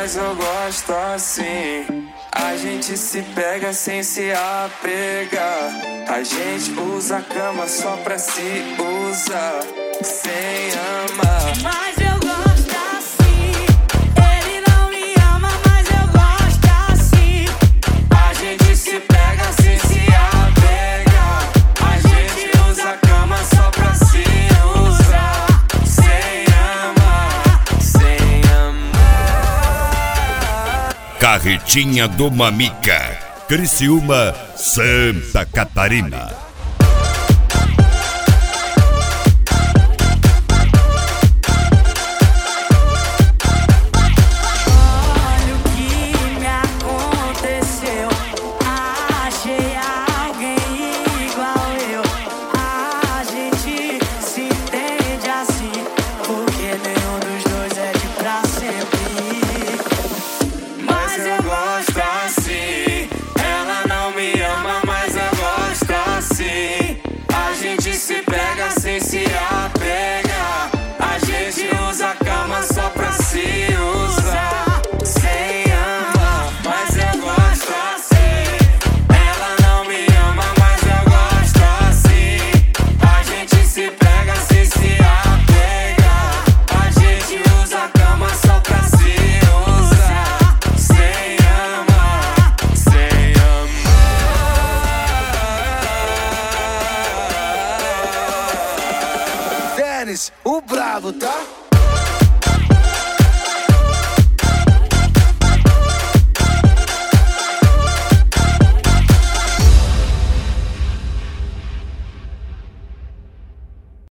Mas eu gosto assim. A gente se pega sem se apegar. A gente usa a cama só pra se usar, sem amar. Mas eu gosto assim. Ele não me ama, mas eu gosto assim. A gente se pega sem se apegar. A gente usa a cama só pra se usar, sem amar, sem amar. Carretinha do Mamica, Criciúma, Santa Catarina. Sem se apegar, a gente usa a cama só pra se usar, sem amar. Mas eu gosto assim. Ela não me ama, mas eu gosto assim. A gente se pega sem se apegar. A gente usa a cama só pra se usar, sem amar, sem amar. O bravo, tá?